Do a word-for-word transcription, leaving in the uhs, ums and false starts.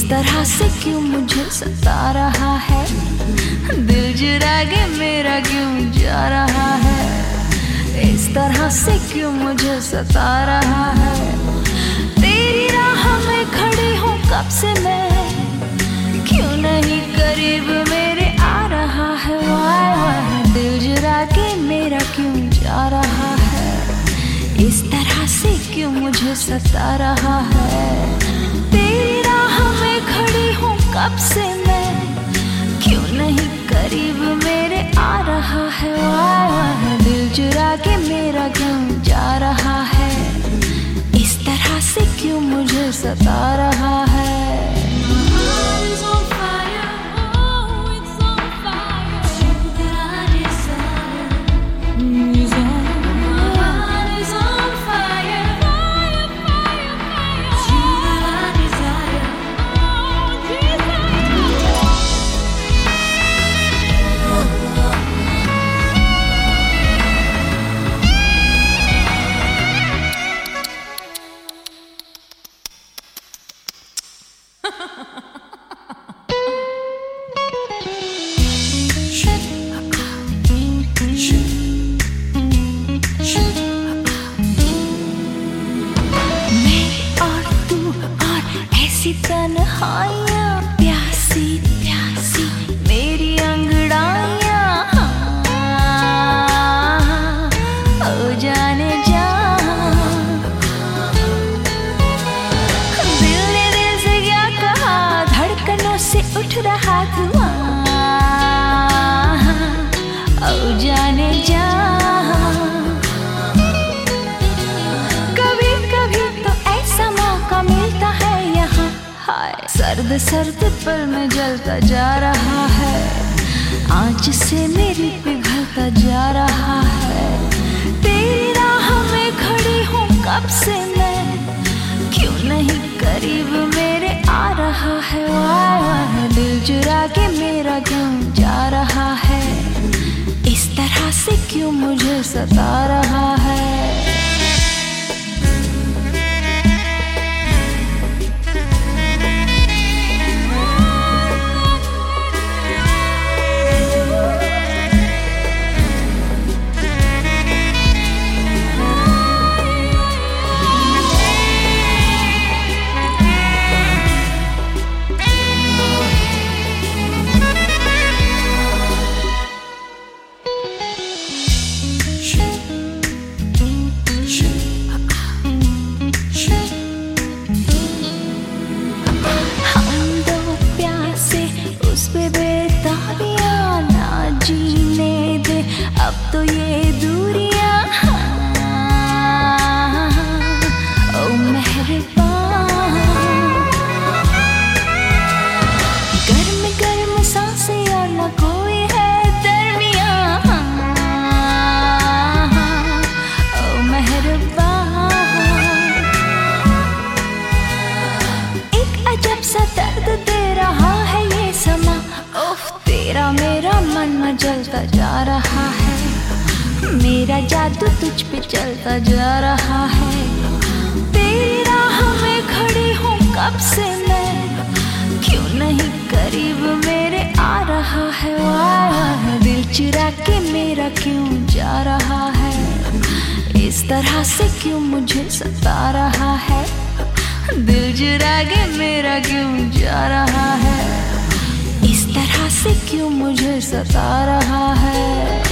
तरह से क्यों मुझे सता रहा है, दिल चुरा के मेरा क्यों जा रहा है, इस तरह से क्यों मुझे सता रहा है। तेरी राह में खड़ी हूँ कब से मैं, क्यों नहीं करीब मेरे आ रहा है। वाह वाह, दिल चुरा के मेरा क्यों जा रहा है, इस तरह से क्यों मुझे सता रहा है। तेरी राह में खड़ी हूँ कब से मैं, क्यों नहीं करीब मेरे आ रहा है। वाह वाह, दिल चुरा के मेरा क्यों जा रहा है, इस तरह से क्यों मुझे सता रहा है। तन्हाइयाँ प्यासी प्यासी मेरी अंगड़ाइयाँ, ओ जाने जा। दिल ने दिल से क्या कहा, धड़कनों से उठ रहा धुआं, ओ जाने जा। कभी कभी तो ऐसा मौका मिलता है यहाँ, सर्द सर्द पल में जलता जा रहा है, आँच से मेरी पिघलता जा रहा है। तेरी राह में खड़ी हूँ कब से मैं, क्यों नहीं करीब मेरे आ रहा है। वाह वाह, दिल चुरा के मेरा क्यों जा रहा है, इस तरह से क्यों मुझे सता रहा है। अब तो ये दूरियां, ओ मेहरबान, गर्म गर्म सांसें और न कोई है दरमियां, ओ मेहरबान। एक अजब सा दर्द दे रहा है ये समा, उफ तेरा मेरा मन में जलता जा रहा है, मेरा जादू तुझ पे चलता जा रहा है। तेरी राह में खड़ी हूँ कब से मैं, क्यों नहीं करीब मेरे आ रहा है। वाह, दिल चुरा के मेरा क्यों जा रहा है, इस तरह से क्यों मुझे सता रहा है। दिल चुरा के मेरा क्यों जा रहा है, इस तरह से क्यों मुझे सता रहा है।